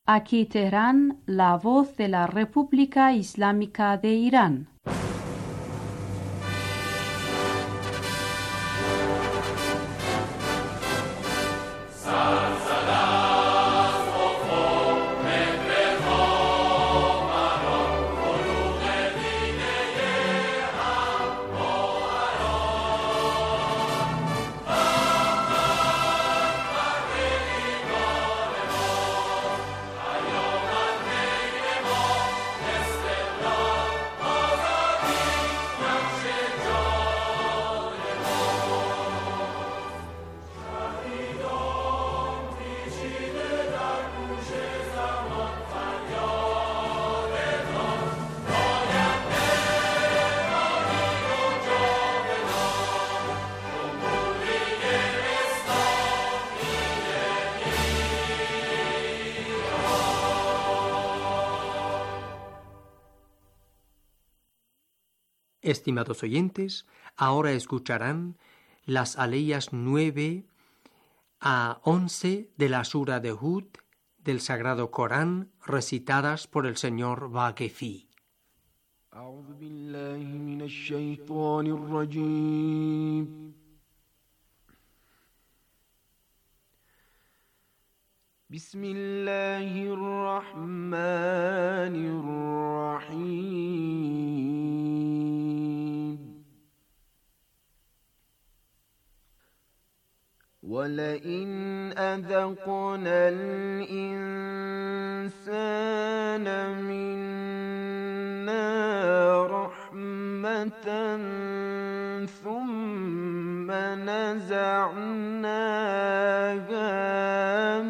Aquí Teherán, la voz de la República Islámica de Irán. Estimados oyentes, ahora escucharán las aleyas 9 a 11 de la Sura de Hud del Sagrado Corán, recitadas por el señor Vaquefi. أعوذ بالله من الشيطان الرجيم بسم الله الرحمن الرحيم ولئن أذقنا الإنسان منا رحمة ثم نزعناها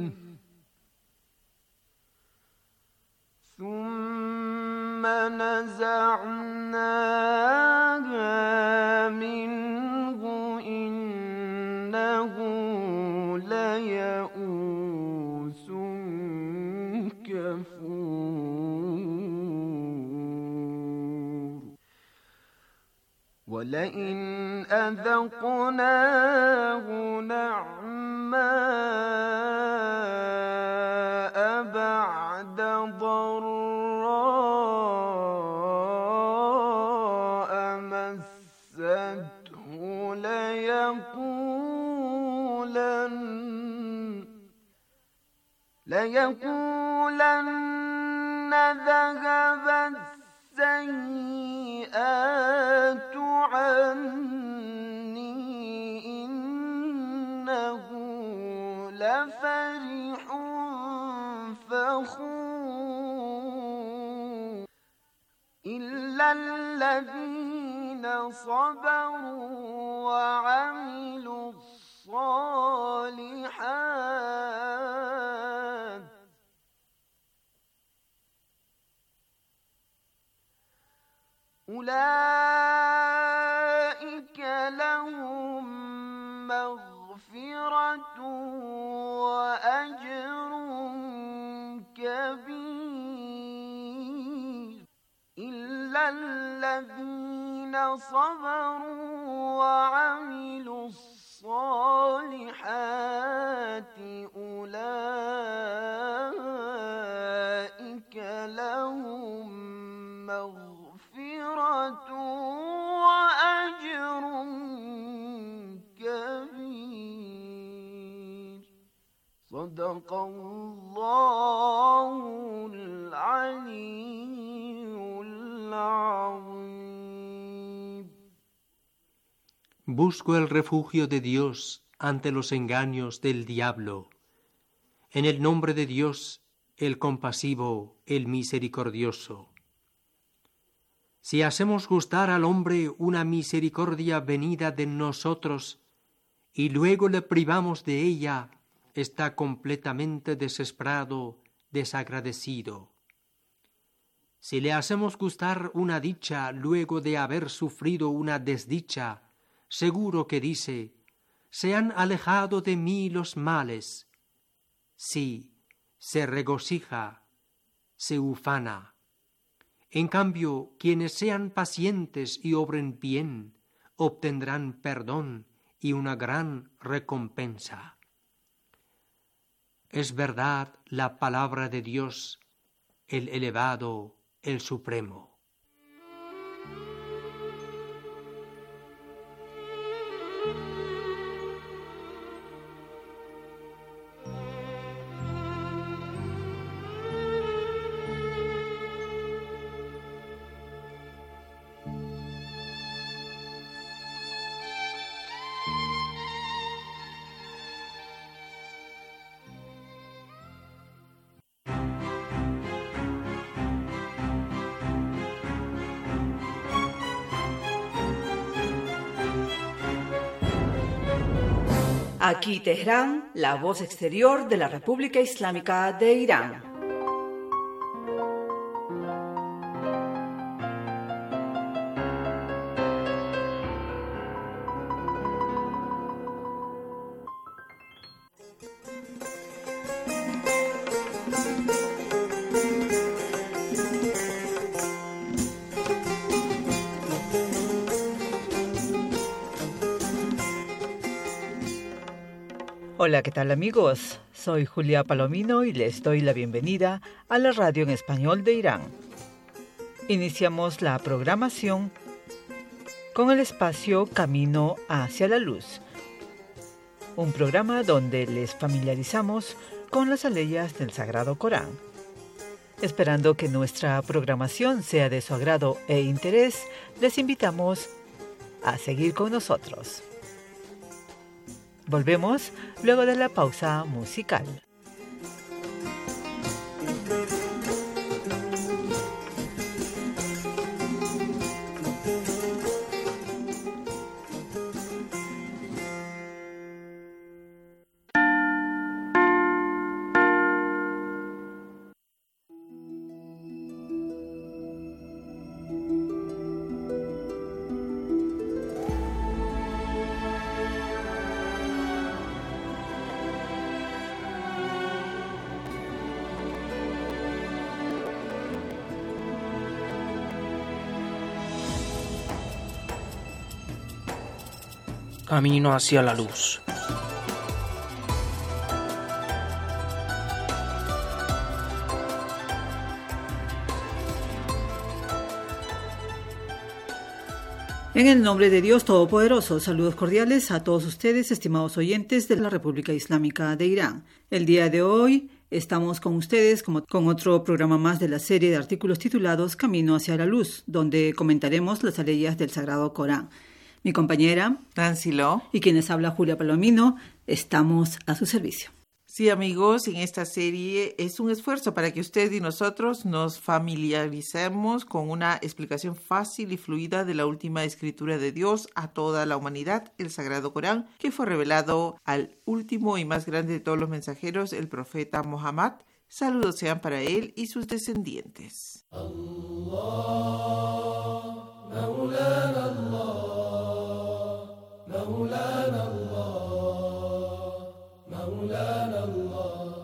منه إنه ليئوس كفور ولئن أذقناه نعماء بعد ضراء مسته ليقولن ذهب السيئات عني إنه لفرح فخور إلا الذين صبروا وعملوا الصالحات أولئك لهم مغفرة وأجر كبير إلا الذين صبروا وعملوا الصالحات أولئك لهم مغفرة وأجر كبير صدق الله العلي العظيم. Busco el refugio de Dios ante los engaños del diablo. En el nombre de Dios, el compasivo, el misericordioso. Si hacemos gustar al hombre una misericordia venida de nosotros y luego le privamos de ella, está completamente desesperado, desagradecido. Si le hacemos gustar una dicha luego de haber sufrido una desdicha, seguro que dice: se han alejado de mí los males. Sí, se regocija, se ufana. En cambio, quienes sean pacientes y obren bien, obtendrán perdón y una gran recompensa. es verdad la palabra de Dios, el elevado, el supremo. Aquí Teherán, la voz exterior de la República Islámica de Irán. Hola, ¿qué tal amigos? Soy Julia Palomino y les doy la bienvenida a la radio en español de Irán. Iniciamos la programación con el espacio Camino hacia la Luz, un programa donde les familiarizamos con las aleyas del Sagrado Corán. Esperando que nuestra programación sea de su agrado e interés, les invitamos a seguir con nosotros. Volvemos luego de la pausa musical. Camino hacia la luz. En el nombre de Dios Todopoderoso, saludos cordiales a todos ustedes, estimados oyentes de la República Islámica de Irán. El día de hoy estamos con ustedes con otro programa más de la serie de artículos titulados Camino hacia la Luz, donde comentaremos las aleyas del Sagrado Corán. Mi compañera Nancy Lo y quienes habla Julia Palomino, estamos a su servicio. Sí, amigos, en esta serie es un esfuerzo para que usted y nosotros nos familiaricemos con una explicación fácil y fluida de la última escritura de Dios a toda la humanidad, el Sagrado Corán, que fue revelado al último y más grande de todos los mensajeros, el profeta Muhammad. Saludos sean para él y sus descendientes. Allah, Maulana Allah, Maulana Allah, Maulana Allah,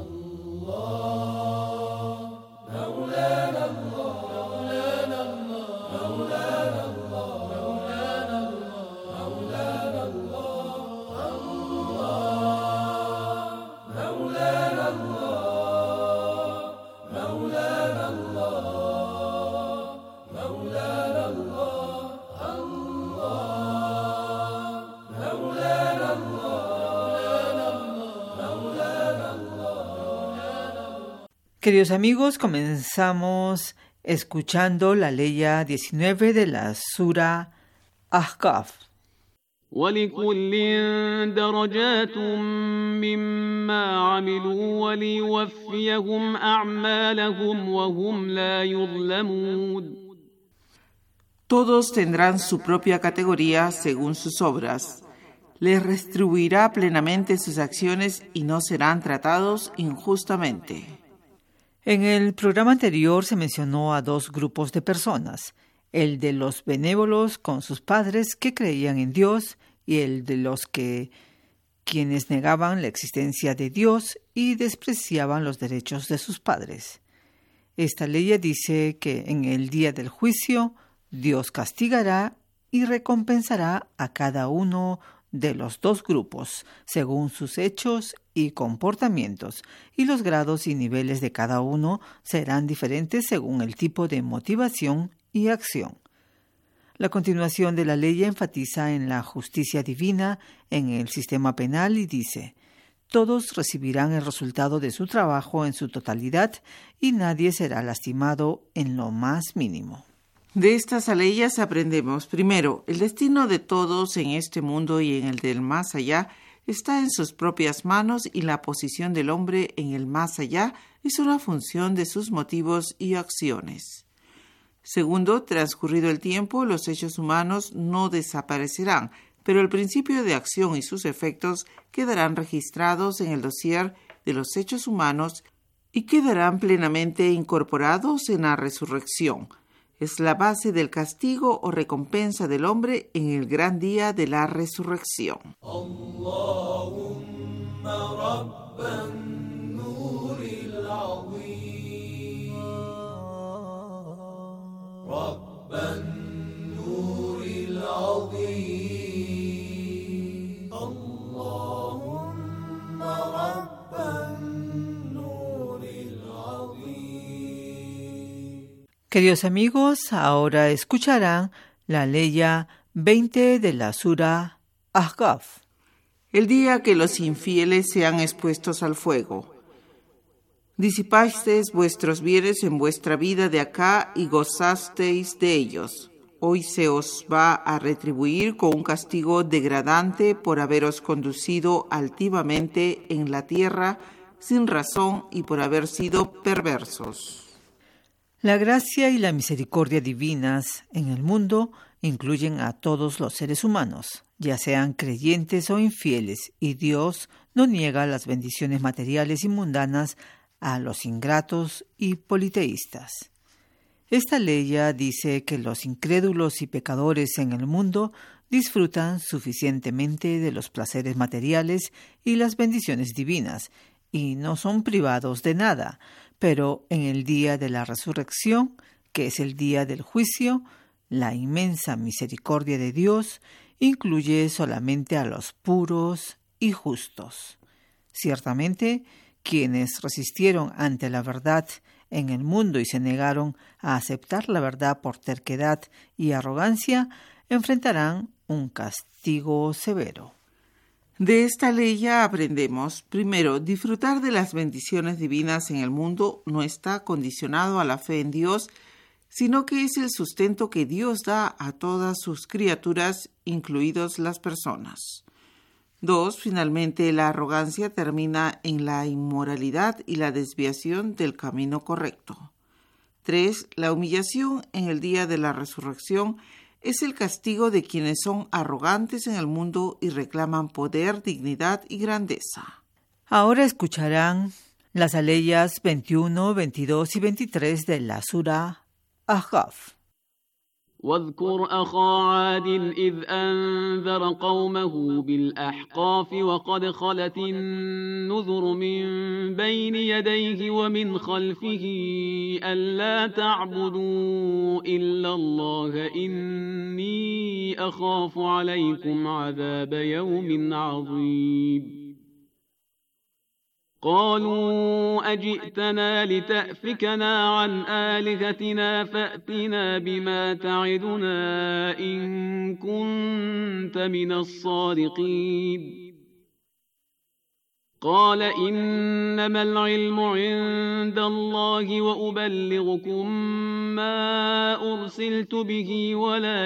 Allah, Maulana Allah, Maulana Allah, Maulana Queridos amigos, comenzamos escuchando la leya 19 de la Sura Ahqaf. وَلِكُلٍّ دَرَجَاتٌ مِّمَّا عَمِلُوا وَلِيُوَفِّيَهُمْ أَعْمَالَهُمْ وَهُمْ لَا يُظْلَمُونَ. Todos tendrán su propia categoría según sus obras. Les retribuirá plenamente sus acciones y no serán tratados injustamente. En el programa anterior se mencionó a dos grupos de personas, el de los benévolos con sus padres que creían en Dios y el de los quienes negaban la existencia de Dios y despreciaban los derechos de sus padres. Esta ley dice que en el día del juicio Dios castigará y recompensará a cada uno de los dos grupos, según sus hechos y comportamientos, y los grados y niveles de cada uno serán diferentes según el tipo de motivación y acción. La continuación de la ley enfatiza en la justicia divina en el sistema penal y dice: todos recibirán el resultado de su trabajo en su totalidad y nadie será lastimado en lo más mínimo. De estas aleyas aprendemos, primero, el destino de todos en este mundo y en el del más allá está en sus propias manos y la posición del hombre en el más allá es una función de sus motivos y acciones. Segundo, transcurrido el tiempo, los hechos humanos no desaparecerán, pero el principio de acción y sus efectos quedarán registrados en el dossier de los hechos humanos y quedarán plenamente incorporados en la resurrección. Es la base del castigo o recompensa del hombre en el gran día de la resurrección. Queridos amigos, ahora escucharán la leya 20 de la Sura Ahqaf. El día que los infieles sean expuestos al fuego. Disipasteis vuestros bienes en vuestra vida de acá y gozasteis de ellos. Hoy se os va a retribuir con un castigo degradante por haberos conducido altivamente en la tierra sin razón y por haber sido perversos. La gracia y la misericordia divinas en el mundo incluyen a todos los seres humanos, ya sean creyentes o infieles, y Dios no niega las bendiciones materiales y mundanas a los ingratos y politeístas. Esta ley ya dice que los incrédulos y pecadores en el mundo disfrutan suficientemente de los placeres materiales y las bendiciones divinas, y no son privados de nada, pero en el día de la resurrección, que es el día del juicio, la inmensa misericordia de Dios incluye solamente a los puros y justos. Ciertamente, quienes resistieron ante la verdad en el mundo y se negaron a aceptar la verdad por terquedad y arrogancia, enfrentarán un castigo severo. De esta ley ya aprendemos, primero, disfrutar de las bendiciones divinas en el mundo no está condicionado a la fe en Dios, sino que es el sustento que Dios da a todas sus criaturas, incluidos las personas. 2. Finalmente, la arrogancia termina en la inmoralidad y la desviación del camino correcto. 3. La humillación en el día de la resurrección es el castigo de quienes son arrogantes en el mundo y reclaman poder, dignidad y grandeza. Ahora escucharán las aleyas 21, 22 y 23 de la Sura Ahqaf. واذكر أخا عاد إذ أنذر قومه بالأحقاف وقد خلت النذر من بين يديه ومن خلفه ألا تعبدوا إلا الله إني أخاف عليكم عذاب يوم عظيم قالوا أجئتنا لتأفكنا عن آلهتنا فأتنا بما تعدنا إن كنت من الصادقين قال إنما العلم عند الله وأبلغكم ما أرسلت به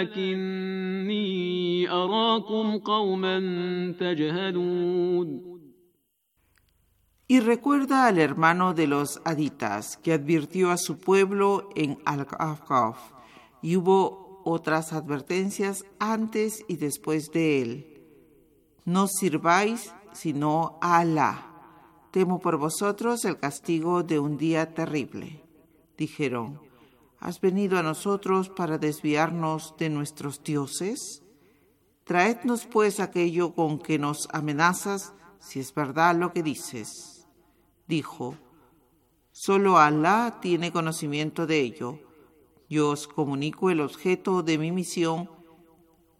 ولكني أراكم قوما تجهلون. Y recuerda al hermano de los aditas, que advirtió a su pueblo en Al-Ahqaf, y hubo otras advertencias antes y después de él. No sirváis sino a Alá. Temo por vosotros el castigo de un día terrible. Dijeron, ¿has venido a nosotros para desviarnos de nuestros dioses? Traednos pues aquello con que nos amenazas, si es verdad lo que dices. Dijo, solo Alá tiene conocimiento de ello. Yo os comunico el objeto de mi misión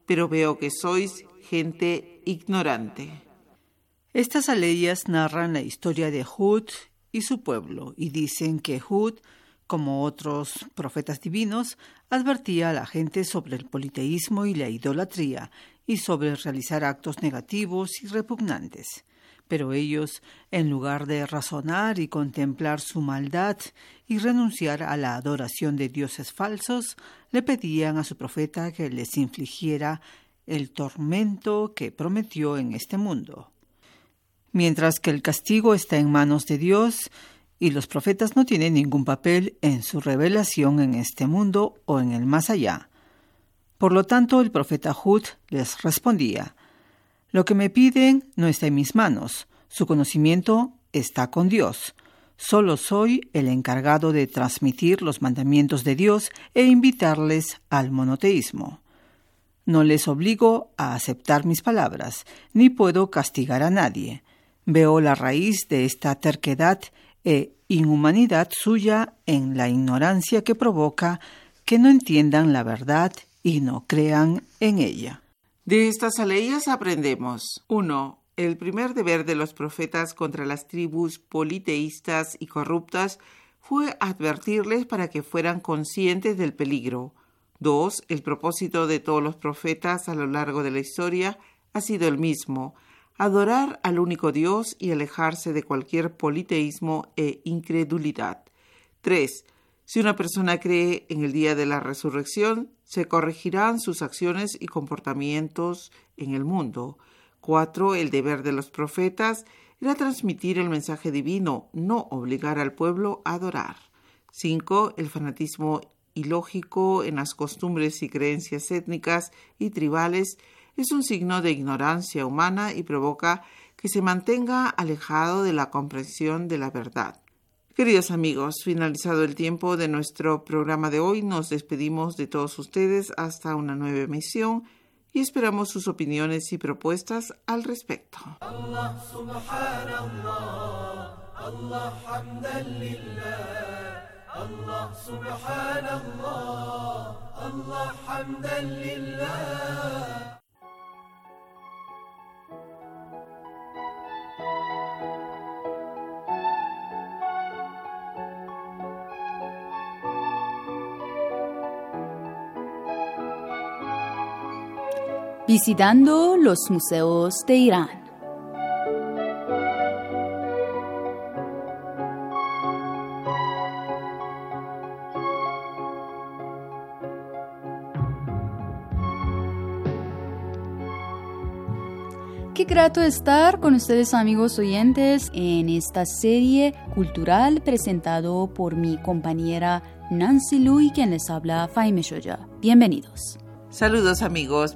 pero veo que sois gente ignorante. Estas aleyas narran la historia de Hud y su pueblo y dicen que Hud, como otros profetas divinos, advertía a la gente sobre el politeísmo y la idolatría y sobre realizar actos negativos y repugnantes. Pero ellos, en lugar de razonar y contemplar su maldad y renunciar a la adoración de dioses falsos, le pedían a su profeta que les infligiera el tormento que prometió en este mundo. Mientras que el castigo está en manos de Dios y los profetas no tienen ningún papel en su revelación en este mundo o en el más allá. Por lo tanto, el profeta Hud les respondía: «Lo que me piden no está en mis manos, su conocimiento está con Dios. Solo soy el encargado de transmitir los mandamientos de Dios e invitarles al monoteísmo. No les obligo a aceptar mis palabras, ni puedo castigar a nadie. Veo la raíz de esta terquedad e inhumanidad suya en la ignorancia que provoca que no entiendan la verdad y no crean en ella». De estas aleyas aprendemos: 1. El primer deber de los profetas contra las tribus politeístas y corruptas fue advertirles para que fueran conscientes del peligro. 2. El propósito de todos los profetas a lo largo de la historia ha sido el mismo: adorar al único Dios y alejarse de cualquier politeísmo e incredulidad. 3. Si una persona cree en el día de la resurrección, se corregirán sus acciones y comportamientos en el mundo. 4. El deber de los profetas era transmitir el mensaje divino, no obligar al pueblo a adorar. 5. El fanatismo ilógico en las costumbres y creencias étnicas y tribales es un signo de ignorancia humana y provoca que se mantenga alejado de la comprensión de la verdad. Queridos amigos, finalizado el tiempo de nuestro programa de hoy, nos despedimos de todos ustedes hasta una nueva emisión y esperamos sus opiniones y propuestas al respecto. Allah subhanallah, Allah hamdan lillah, Allah subhanallah, Allah hamdan lillah. Visitando los museos de Irán. Qué grato estar con ustedes, amigos oyentes, en esta serie cultural presentado por mi compañera Nancy Lu y quien les habla Faime Shoya. Bienvenidos. Saludos, amigos.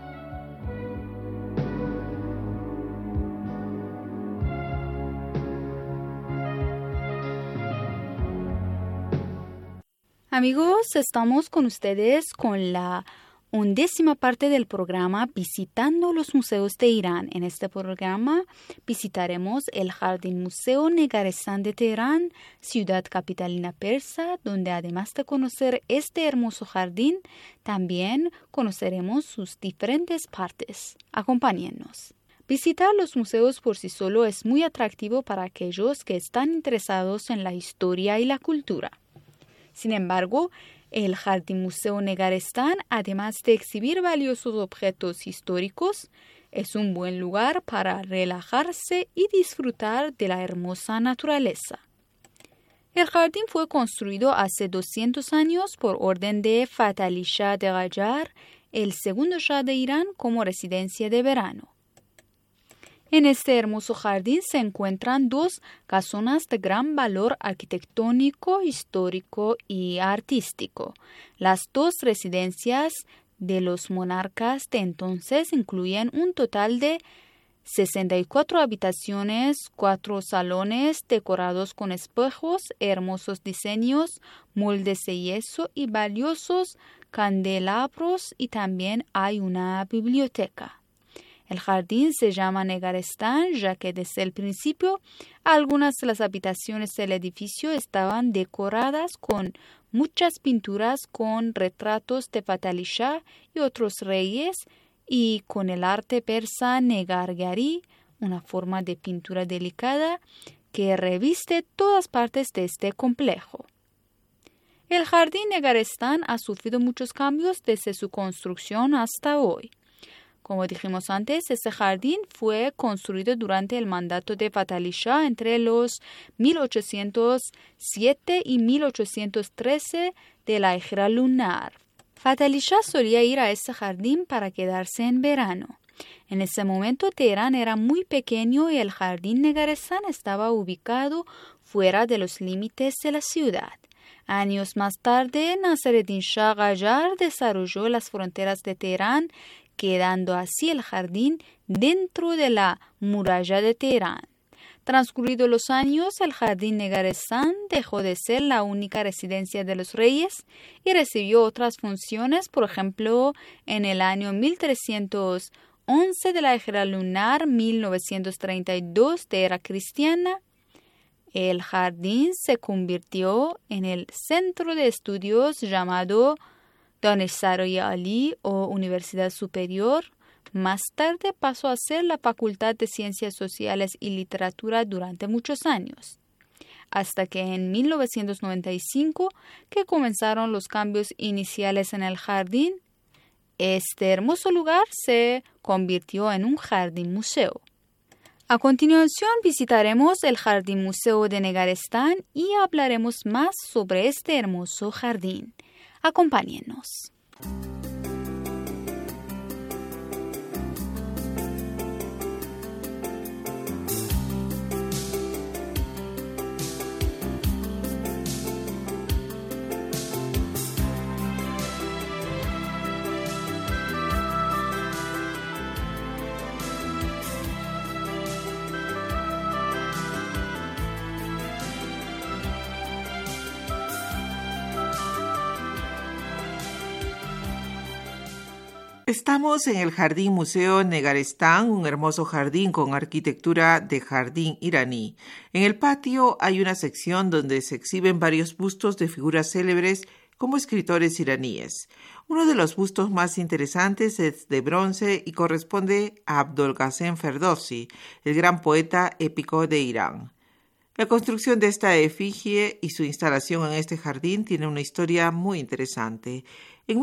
Amigos, estamos con ustedes con la 11ª parte del programa Visitando los Museos de Irán. En este programa visitaremos el Jardín Museo Negarestán de Teherán, ciudad capitalina persa, donde además de conocer este hermoso jardín, también conoceremos sus diferentes partes. Acompáñennos. Visitar los museos por sí solo es muy atractivo para aquellos que están interesados en la historia y la cultura. Sin embargo, el Jardín Museo Negarestán, además de exhibir valiosos objetos históricos, es un buen lugar para relajarse y disfrutar de la hermosa naturaleza. El jardín fue construido hace 200 años por orden de Fath Ali Shah de Qajar, el segundo Shah de Irán, como residencia de verano. En este hermoso jardín se encuentran 2 casonas de gran valor arquitectónico, histórico y artístico. Las 2 residencias de los monarcas de entonces incluyen un total de 64 habitaciones, 4 salones decorados con espejos, hermosos diseños, moldes de yeso y valiosos candelabros, y también hay una biblioteca. El jardín se llama Negarestán, ya que desde el principio algunas de las habitaciones del edificio estaban decoradas con muchas pinturas con retratos de Fath Ali Shah y otros reyes, y con el arte persa negargari, una forma de pintura delicada que reviste todas partes de este complejo. El jardín Negarestán ha sufrido muchos cambios desde su construcción hasta hoy. Como dijimos antes, este jardín fue construido durante el mandato de Fatih Shah entre los 1807 y 1813 de la era lunar. Fatih Shah solía ir a este jardín para quedarse en verano. En ese momento Teherán era muy pequeño y el jardín Negarestán estaba ubicado fuera de los límites de la ciudad. Años más tarde, Nasireddin Shah Qajar desarrolló las fronteras de Teherán, quedando así el jardín dentro de la muralla de Teherán. Transcurridos los años, el jardín Negarestán dejó de ser la única residencia de los reyes y recibió otras funciones, por ejemplo, en el año 1311 de la era lunar, 1932 de era cristiana. El jardín se convirtió en el centro de estudios llamado Daneshsaroy Ali o Universidad Superior. Más tarde pasó a ser la Facultad de Ciencias Sociales y Literatura durante muchos años, hasta que en 1995, que comenzaron los cambios iniciales en el jardín, este hermoso lugar se convirtió en un jardín museo. A continuación visitaremos el Jardín Museo de Negarestán y hablaremos más sobre este hermoso jardín. Acompáñenos. Estamos en el Jardín Museo Negarestán, un hermoso jardín con arquitectura de jardín iraní. En el patio hay una sección donde se exhiben varios bustos de figuras célebres como escritores iraníes. Uno de los bustos más interesantes es de bronce y corresponde a Abdolghasem Ferdowsi, el gran poeta épico de Irán. La construcción de esta efigie y su instalación en este jardín tiene una historia muy interesante. En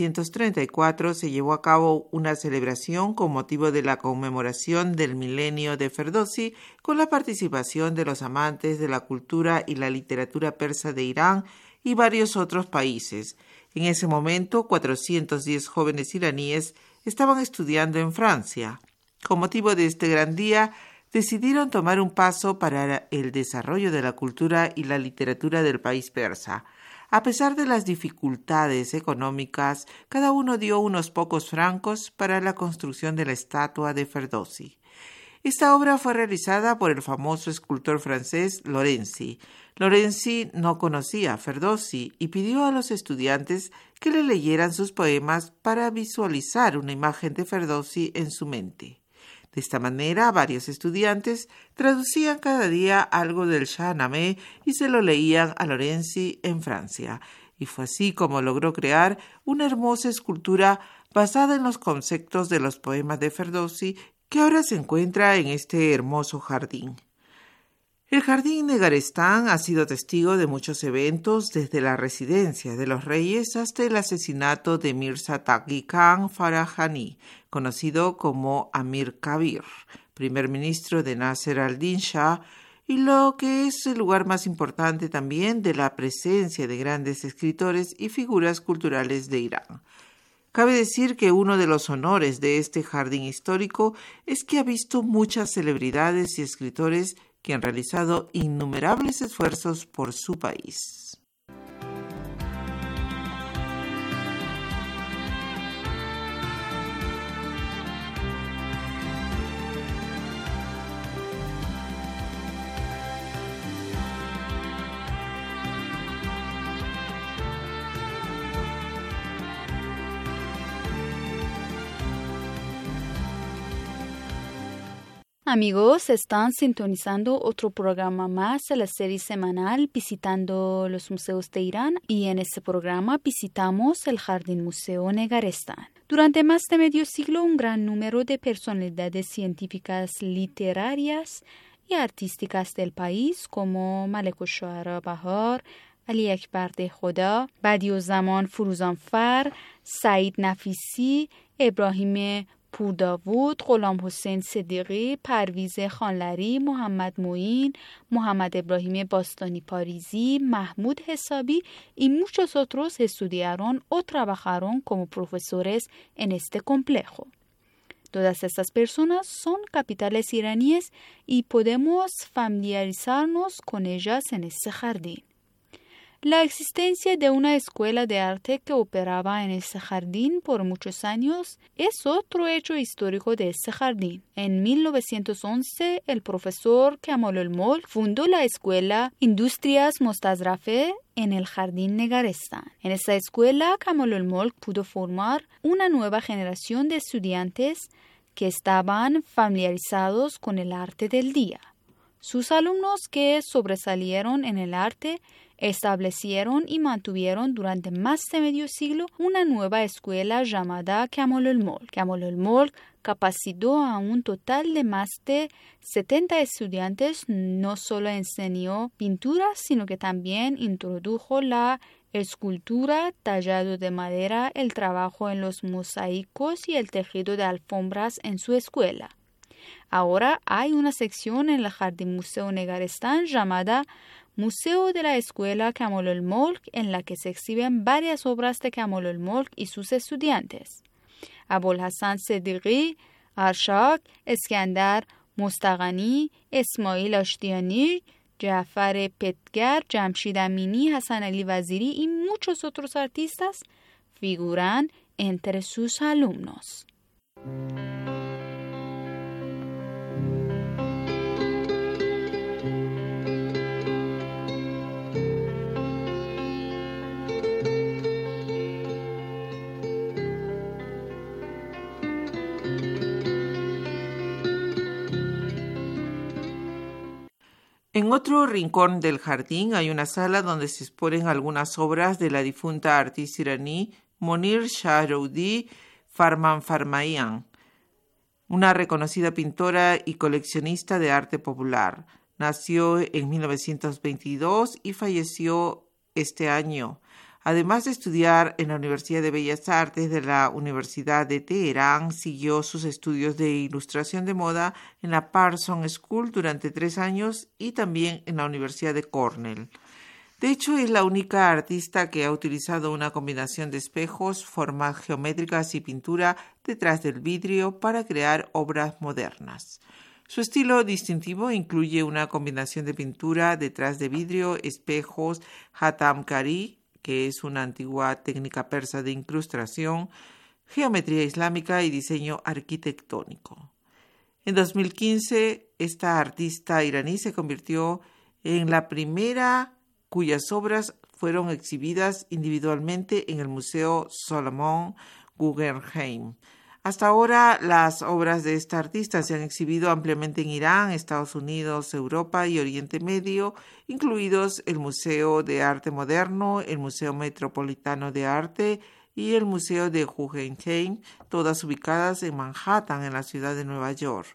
1934 se llevó a cabo una celebración con motivo de la conmemoración del milenio de Ferdowsi con la participación de los amantes de la cultura y la literatura persa de Irán y varios otros países. En ese momento, 410 jóvenes iraníes estaban estudiando en Francia. Con motivo de este gran día, decidieron tomar un paso para el desarrollo de la cultura y la literatura del país persa. A pesar de las dificultades económicas, cada uno dio unos pocos francos para la construcción de la estatua de Ferdowsi. Esta obra fue realizada por el famoso escultor francés Lorenzi. Lorenzi no conocía a Ferdowsi y pidió a los estudiantes que le leyeran sus poemas para visualizar una imagen de Ferdowsi en su mente. De esta manera, varios estudiantes traducían cada día algo del Shahnameh y se lo leían a Lorenzi en Francia. Y fue así como logró crear una hermosa escultura basada en los conceptos de los poemas de Ferdowsi que ahora se encuentra en este hermoso jardín. El Jardín Negarestán ha sido testigo de muchos eventos, desde la residencia de los reyes hasta el asesinato de Mirza Taqi Khan Farahani, conocido como Amir Kabir, primer ministro de Nasser al-Din Shah, y lo que es el lugar más importante también de la presencia de grandes escritores y figuras culturales de Irán. Cabe decir que uno de los honores de este jardín histórico es que ha visto muchas celebridades y escritores que han realizado innumerables esfuerzos por su país. Amigos, están sintonizando otro programa más de la serie semanal Visitando los Museos de Irán y en este programa visitamos el Jardín Museo Negarestán. Durante más de medio siglo, un gran número de personalidades científicas, literarias y artísticas del país como Malekushara Bahar, Ali Akbar de Khoda, Badiuzaman Furuzanfar, Said Nafisi, Ibrahim پورداوود، غلام حسین صدیقی، پرویز خانلری، محمد معین، محمد Ibrahim Bastani Parisi, Mahmoud Hesabi y muchos otros estudiaron o trabajaron como profesores en este complejo. Todas estas personas son capitales iraníes y podemos familiarizarnos con ellas en este jardín. La existencia de una escuela de arte que operaba en este jardín por muchos años es otro hecho histórico de este jardín. En 1911, el profesor Kamalul Mulk fundó la escuela Industrias Mostazrafe en el Jardín Negarestán. En esta escuela, Kamalul Mulk pudo formar una nueva generación de estudiantes que estaban familiarizados con el arte del día. Sus alumnos que sobresalieron en el arte establecieron y mantuvieron durante más de medio siglo una nueva escuela llamada Kamalul Mulk. Kamalul Mulk capacitó a un total de más de 70 estudiantes. No solo enseñó pintura, sino que también introdujo la escultura, tallado de madera, el trabajo en los mosaicos y el tejido de alfombras en su escuela. Ahora hay una sección en el Jardín Museo Negarestán llamada Museo de la Escuela Kamalul Mulk, en la que se exhiben varias obras de Kamalul Mulk y sus estudiantes. Abul Hasan Sediqi, Arshak, Eskandar Mostaqani, Ismail Ashtiani, Jafar Petgar, Jamshid Amini, Hasan Ali Waziri y muchos otros artistas figuran entre sus alumnos. En otro rincón del jardín hay una sala donde se exponen algunas obras de la difunta artista iraní Monir Shahroudi Farmanfarmaian, una reconocida pintora y coleccionista de arte popular. Nació en 1922 y falleció este año. Además de estudiar en la Universidad de Bellas Artes de la Universidad de Teherán, siguió sus estudios de ilustración de moda en la Parsons School durante 3 años y también en la Universidad de Cornell. De hecho, es la única artista que ha utilizado una combinación de espejos, formas geométricas y pintura detrás del vidrio para crear obras modernas. Su estilo distintivo incluye una combinación de pintura detrás de vidrio, espejos, hatamkari, que es una antigua técnica persa de incrustación, geometría islámica y diseño arquitectónico. En 2015, esta artista iraní se convirtió en la primera cuyas obras fueron exhibidas individualmente en el Museo Solomon Guggenheim. Hasta ahora, las obras de esta artista se han exhibido ampliamente en Irán, Estados Unidos, Europa y Oriente Medio, incluidos el Museo de Arte Moderno, el Museo Metropolitano de Arte y el Museo de Guggenheim, todas ubicadas en Manhattan, en la ciudad de Nueva York.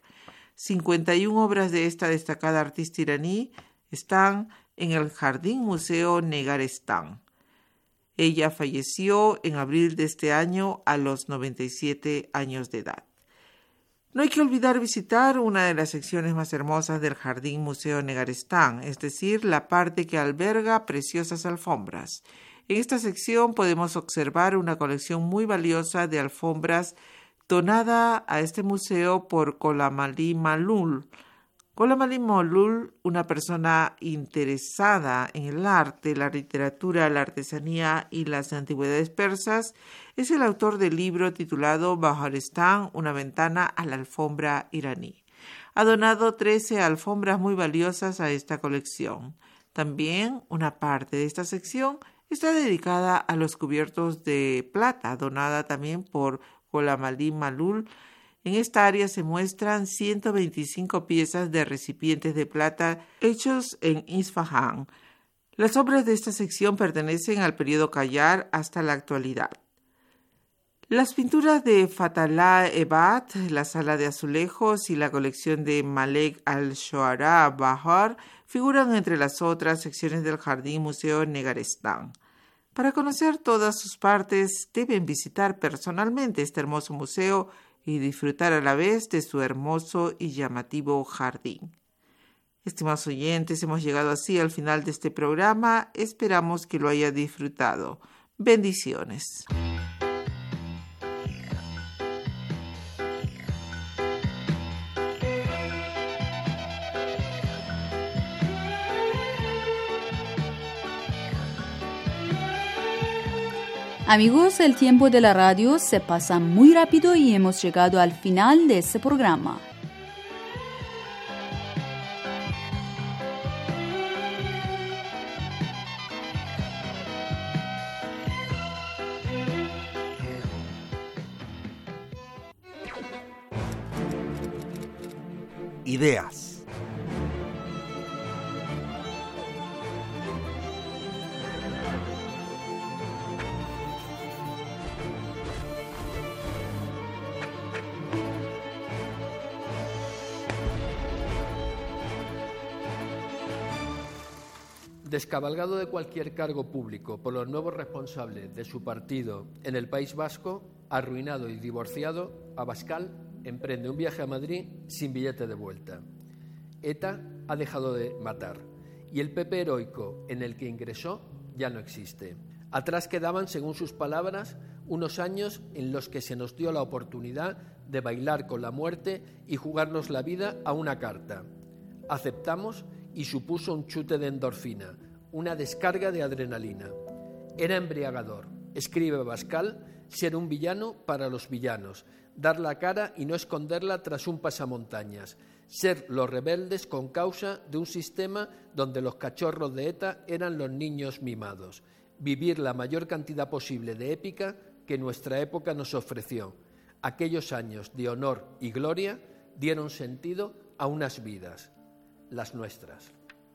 51 obras de esta destacada artista iraní están en el Jardín Museo Negarestán. Ella falleció en abril de este año a los 97 años de edad. No hay que olvidar visitar una de las secciones más hermosas del Jardín Museo Negarestán, es decir, la parte que alberga preciosas alfombras. En esta sección podemos observar una colección muy valiosa de alfombras donada a este museo por Gholam Ali Mahlul. Gholam Ali Mahlul, una persona interesada en el arte, la literatura, la artesanía y las antigüedades persas, es el autor del libro titulado Baharestán, una ventana a la alfombra iraní. Ha donado 13 alfombras muy valiosas a esta colección. También una parte de esta sección está dedicada a los cubiertos de plata, donada también por Gholam Ali Mahlul, En esta área se muestran 125 piezas de recipientes de plata hechos en Isfahán. Las obras de esta sección pertenecen al periodo Qajar hasta la actualidad. Las pinturas de Fatallah Ebad, la sala de azulejos y la colección de Malek al-Shoara Bahar figuran entre las otras secciones del Jardín Museo Negarestán. Para conocer todas sus partes, deben visitar personalmente este hermoso museo y disfrutar a la vez de su hermoso y llamativo jardín. Estimados oyentes, hemos llegado así al final de este programa. Esperamos que lo haya disfrutado. Bendiciones. Amigos, el tiempo de la radio se pasa muy rápido y hemos llegado al final de este programa. Ideas. Descabalgado de cualquier cargo público por los nuevos responsables de su partido en el País Vasco, arruinado y divorciado, Abascal emprende un viaje a Madrid sin billete de vuelta. ETA ha dejado de matar y el PP heroico en el que ingresó ya no existe. Atrás quedaban, según sus palabras, unos años en los que se nos dio la oportunidad de bailar con la muerte y jugarnos la vida a una carta. Aceptamos y supuso un chute de endorfina, una descarga de adrenalina. Era embriagador, escribe Abascal, ser un villano para los villanos, dar la cara y no esconderla tras un pasamontañas, ser los rebeldes con causa de un sistema donde los cachorros de ETA eran los niños mimados, vivir la mayor cantidad posible de épica que nuestra época nos ofreció. Aquellos años de honor y gloria dieron sentido a unas vidas, las nuestras.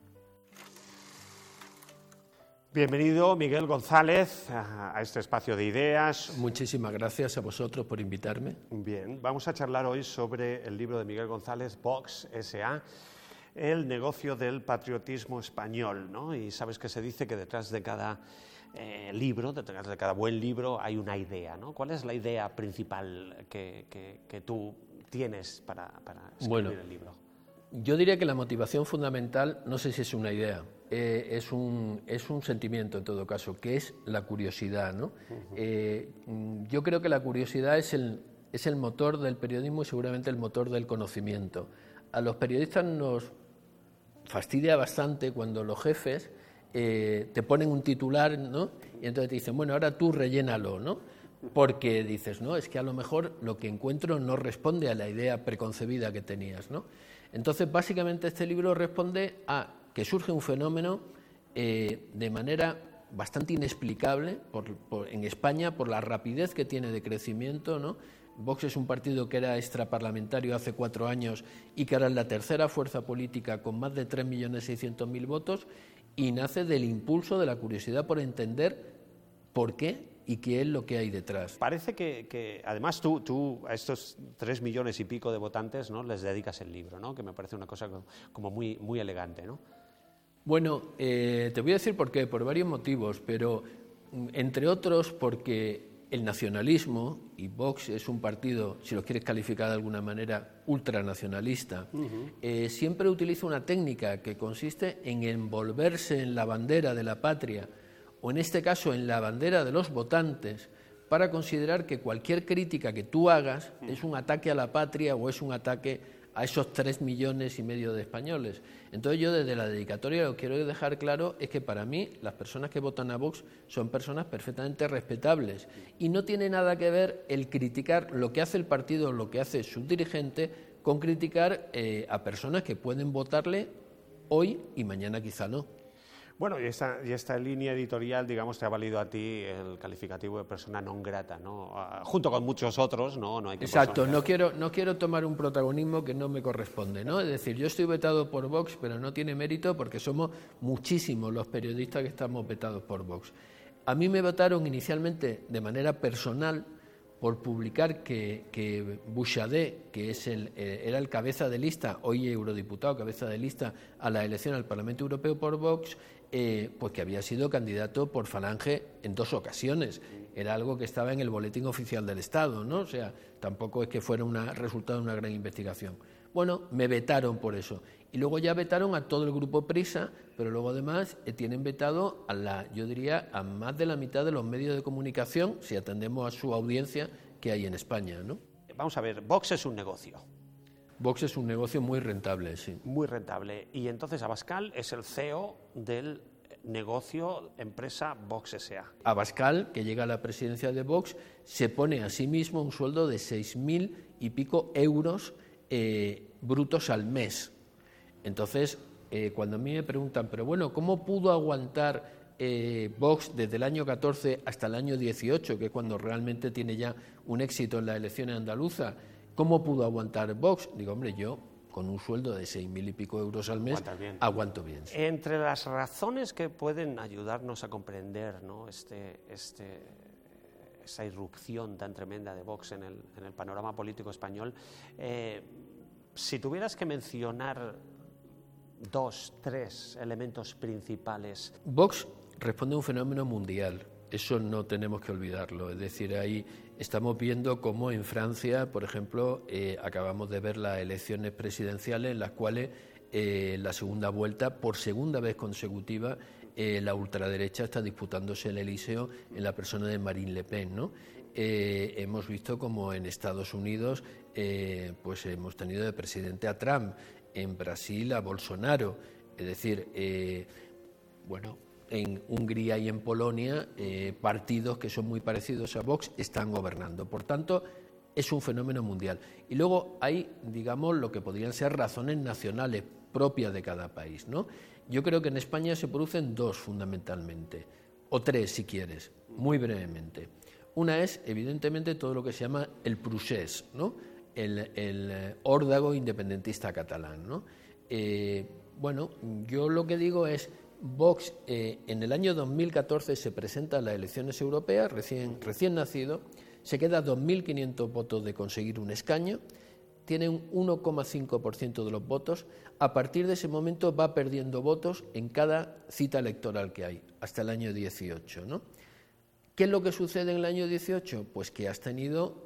Bienvenido, Miguel González, a este espacio de ideas. Muchísimas gracias a vosotros por invitarme. Bien, vamos a charlar hoy sobre el libro de Miguel González, Vox S.A., El negocio del patriotismo español, ¿no? Y sabes que se dice que detrás de cada libro, detrás de cada buen libro, hay una idea, ¿no? ¿Cuál es la idea principal que tú tienes para escribir el libro? Yo diría que la motivación fundamental, no sé si es una idea, es un sentimiento en todo caso, que es la curiosidad, ¿no? Yo creo que la curiosidad es el motor del periodismo y seguramente el motor del conocimiento. A los periodistas nos fastidia bastante cuando los jefes te ponen un titular, ¿no? Y entonces te dicen, bueno, ahora tú rellénalo, ¿no? Porque dices, no, es que a lo mejor lo que encuentro no responde a la idea preconcebida que tenías, ¿no? Entonces, básicamente este libro responde a que surge un fenómeno de manera bastante inexplicable en España por la rapidez que tiene de crecimiento, ¿no? Vox es un partido que era extraparlamentario hace 4 años y que ahora es la tercera fuerza política con más de 3.600.000 votos y nace del impulso de la curiosidad por entender por qué y qué es lo que hay detrás. Parece que además tú a estos 3 millones y pico de votantes, ¿no?, les dedicas el libro, ¿no?, que me parece una cosa como muy, muy elegante, ¿no? Bueno, te voy a decir por qué, por varios motivos, pero entre otros porque el nacionalismo, y Vox es un partido, si lo quieres calificar de alguna manera, ultranacionalista, siempre utiliza una técnica que consiste en envolverse en la bandera de la patria, o en este caso en la bandera de los votantes, para considerar que cualquier crítica que tú hagas es un ataque a la patria o es un ataque a esos 3,5 millones de españoles. Entonces yo desde la dedicatoria lo que quiero dejar claro es que para mí las personas que votan a Vox son personas perfectamente respetables y no tiene nada que ver el criticar lo que hace el partido o lo que hace su dirigente con criticar a personas que pueden votarle hoy y mañana quizá no. Bueno, y esta línea editorial, digamos, te ha valido a ti el calificativo de persona non grata, ¿no? Junto con muchos otros, ¿no? No hay que Exacto, no quiero tomar un protagonismo que no me corresponde, ¿no? Es decir, yo estoy vetado por Vox, pero no tiene mérito porque somos muchísimos los periodistas que estamos vetados por Vox. A mí me votaron inicialmente de manera personal por publicar que Bouchardet, que era el cabeza de lista, hoy eurodiputado, cabeza de lista a la elección al Parlamento Europeo por Vox, pues que había sido candidato por Falange en 2 ocasiones. Era algo que estaba en el boletín oficial del Estado, ¿no? O sea, tampoco es que fuera resultado de una gran investigación. Bueno, me vetaron por eso. Y luego ya vetaron a todo el grupo Prisa, pero luego además tienen vetado yo diría, a más de la mitad de los medios de comunicación, si atendemos a su audiencia que hay en España, ¿no? Vamos a ver, Vox es un negocio. Vox es un negocio muy rentable, sí. Muy rentable. Y entonces Abascal es el CEO del negocio empresa Vox S.A. Abascal, que llega a la presidencia de Vox, se pone a sí mismo un sueldo de 6.000 y pico euros brutos al mes. Entonces, cuando a mí me preguntan, pero bueno, ¿cómo pudo aguantar Vox desde el año 14 hasta el año 18, que es cuando realmente tiene ya un éxito en las elecciones andaluzas? ¿Cómo pudo aguantar Vox? Digo, hombre, yo con un sueldo de 6.000 y pico euros al mes aguanto bien. Sí. Entre las razones que pueden ayudarnos a comprender, ¿no? Esa irrupción tan tremenda de Vox en el panorama político español, si tuvieras que mencionar 2, 3 elementos principales. Vox responde a un fenómeno mundial, eso no tenemos que olvidarlo. Es decir, ahí estamos viendo cómo en Francia, por ejemplo, acabamos de ver las elecciones presidenciales en las cuales la segunda vuelta, por segunda vez consecutiva, la ultraderecha está disputándose el Elíseo en la persona de Marine Le Pen, ¿no? Hemos visto como en Estados Unidos pues hemos tenido de presidente a Trump, en Brasil a Bolsonaro, es decir, bueno, en Hungría y en Polonia partidos que son muy parecidos a Vox están gobernando. Por tanto, es un fenómeno mundial. Y luego hay, digamos, lo que podrían ser razones nacionales propias de cada país, ¿no? Yo creo que en España se producen 2 fundamentalmente, o 3 si quieres, muy brevemente. Una es, evidentemente, todo lo que se llama el procés, ¿no? El órdago independentista catalán, ¿no? Bueno, yo lo que digo es, Vox en el año 2014 se presenta a las elecciones europeas, recién nacido, se queda a 2.500 votos de conseguir un escaño, tiene un 1,5% de los votos. A partir de ese momento va perdiendo votos en cada cita electoral que hay, hasta el año 18, ¿no? ¿Qué es lo que sucede en el año 18? Pues que has tenido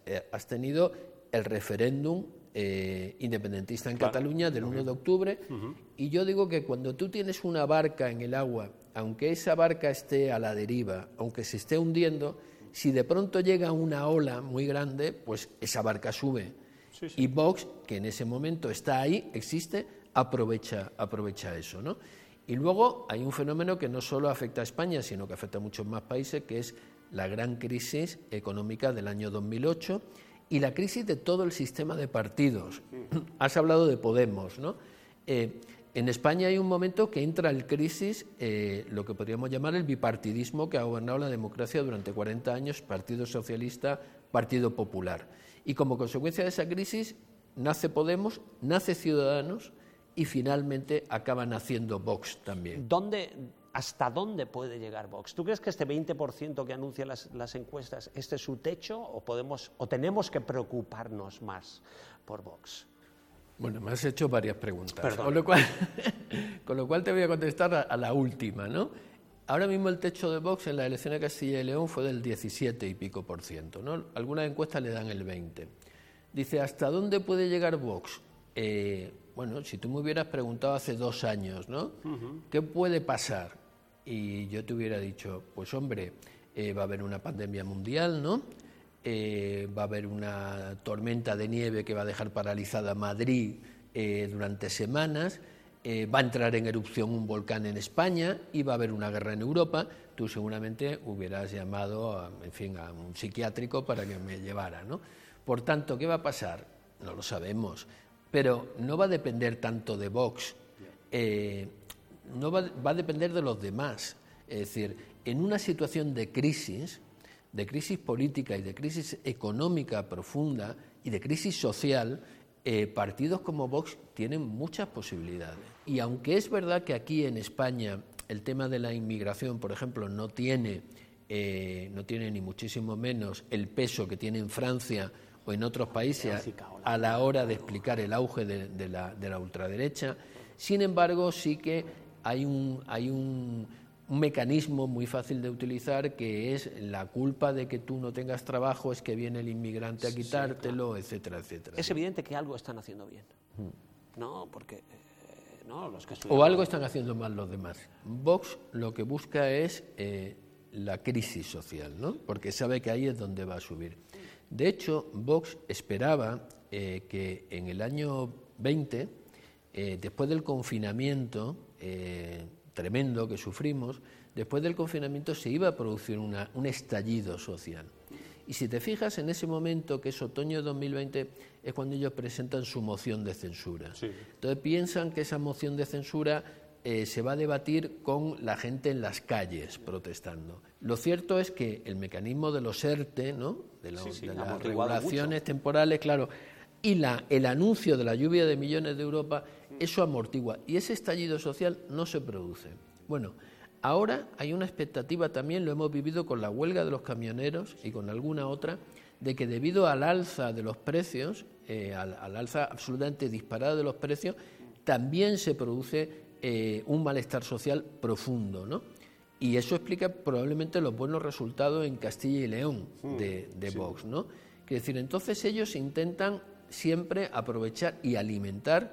el referéndum independentista en Cataluña del 1 de octubre, y yo digo que cuando tú tienes una barca en el agua, aunque esa barca esté a la deriva, aunque se esté hundiendo, si de pronto llega una ola muy grande, pues esa barca sube. Sí. Y Vox, que en ese momento está ahí, existe, aprovecha eso, ¿no? Y luego hay un fenómeno que no solo afecta a España, sino que afecta a muchos más países, que es la gran crisis económica del año 2008 y la crisis de todo el sistema de partidos. Has hablado de Podemos, ¿no? En España hay un momento que entra en crisis lo que podríamos llamar el bipartidismo que ha gobernado la democracia durante 40 años, Partido Socialista, Partido Popular. Y como consecuencia de esa crisis nace Podemos, nace Ciudadanos y finalmente acaba naciendo Vox también. ¿Hasta dónde puede llegar Vox? ¿Tú crees que este 20% que anuncian las encuestas, este es su techo o tenemos que preocuparnos más por Vox? Bueno, me has hecho varias preguntas, con lo cual te voy a contestar a la última, ¿no? Ahora mismo el techo de Vox en las elecciones de Castilla y León fue del 17 y pico por ciento, ¿no? Algunas encuestas le dan el 20%. Dice, ¿hasta dónde puede llegar Vox? Bueno, si tú me hubieras preguntado hace 2 años, ¿no? ¿Qué puede pasar? Y yo te hubiera dicho, pues hombre, va a haber una pandemia mundial, ¿no? Va a haber una tormenta de nieve que va a dejar paralizada Madrid durante semanas, va a entrar en erupción un volcán en España y va a haber una guerra en Europa. Tú seguramente hubieras llamado a un psiquiátrico para que me llevara, ¿no? Por tanto, ¿qué va a pasar? No lo sabemos, pero no va a depender tanto de Vox. no va a depender de los demás. Es decir, en una situación de crisis política y de crisis económica profunda y de crisis social, partidos como Vox tienen muchas posibilidades. Y aunque es verdad que aquí en España el tema de la inmigración, por ejemplo, no tiene ni muchísimo menos el peso que tiene en Francia o en otros países a la hora de explicar el auge de la ultraderecha, sin embargo sí que hay un mecanismo muy fácil de utilizar, que es la culpa de que tú no tengas trabajo es que viene el inmigrante a quitártelo, claro, etcétera, etcétera. Es evidente que algo están haciendo bien, ¿no? Porque los que o algo están haciendo mal los demás. Vox lo que busca es la crisis social, ¿no? Porque sabe que ahí es donde va a subir. De hecho, Vox esperaba que en el año 20, después del confinamiento tremendo que sufrimos, después del confinamiento se iba a producir un estallido social. Y si te fijas, en ese momento, que es otoño de 2020, es cuando ellos presentan su moción de censura. Sí. Entonces piensan que esa moción de censura se va a debatir con la gente en las calles protestando. Lo cierto es que el mecanismo de los ERTE, ¿no? de las regulaciones temporales, claro, y el anuncio de la lluvia de millones de Europa, eso amortigua. Y ese estallido social no se produce. Bueno, ahora hay una expectativa también, lo hemos vivido con la huelga de los camioneros y con alguna otra, de que debido al alza de los precios, al alza absolutamente disparada de los precios, también se produce un malestar social profundo, ¿no? Y eso explica probablemente los buenos resultados en Castilla y León de Vox, ¿no? Es decir, entonces ellos intentan siempre aprovechar y alimentar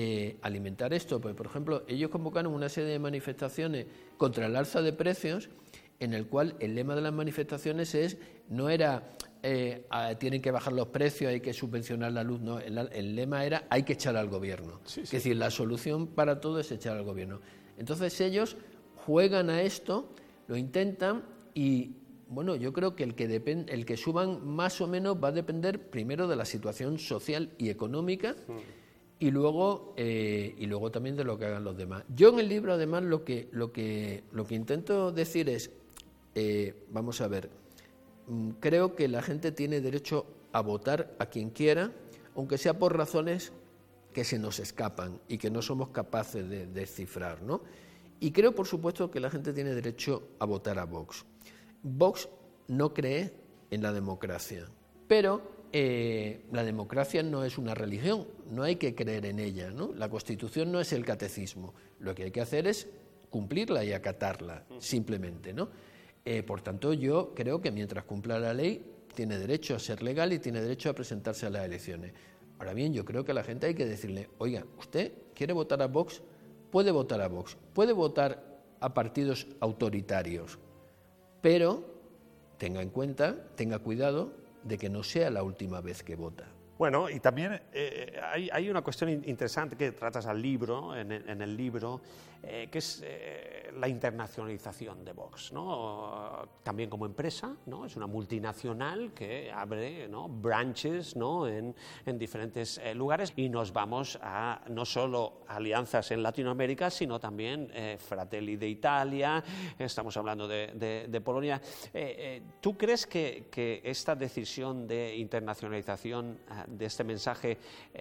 esto. Pues, por ejemplo, ellos convocaron una serie de manifestaciones contra el alza de precios, en el cual el lema de las manifestaciones no era tienen que bajar los precios, hay que subvencionar la luz, no, el lema era hay que echar al gobierno. Es decir, la solución para todo es echar al gobierno. Entonces ellos juegan a esto, lo intentan y bueno, yo creo que el que suban más o menos va a depender primero de la situación social y económica y luego también de lo que hagan los demás. Yo en el libro además lo que intento decir es, vamos a ver, creo que la gente tiene derecho a votar a quien quiera, aunque sea por razones que se nos escapan y que no somos capaces de descifrar, ¿no? Y creo, por supuesto, que la gente tiene derecho a votar a Vox. Vox no cree en la democracia, pero la democracia no es una religión, no hay que creer en ella, ¿no? La Constitución no es el catecismo, lo que hay que hacer es cumplirla y acatarla, simplemente, ¿no? Por tanto, yo creo que mientras cumpla la ley, tiene derecho a ser legal y tiene derecho a presentarse a las elecciones. Ahora bien, yo creo que a la gente hay que decirle, oiga, ¿usted quiere votar a Vox? Puede votar a Vox, puede votar a partidos autoritarios, pero tenga cuidado de que no sea la última vez que vota. Bueno, y también hay una cuestión interesante que tratas en el libro, que es la internacionalización de Vox, ¿no? También como empresa, ¿no? Es una multinacional que abre, ¿no?, branches, ¿no?, en diferentes lugares, y nos vamos a no solo alianzas en Latinoamérica, sino también Fratelli de Italia, estamos hablando de Polonia. ¿Tú crees que esta decisión de internacionalización de este mensaje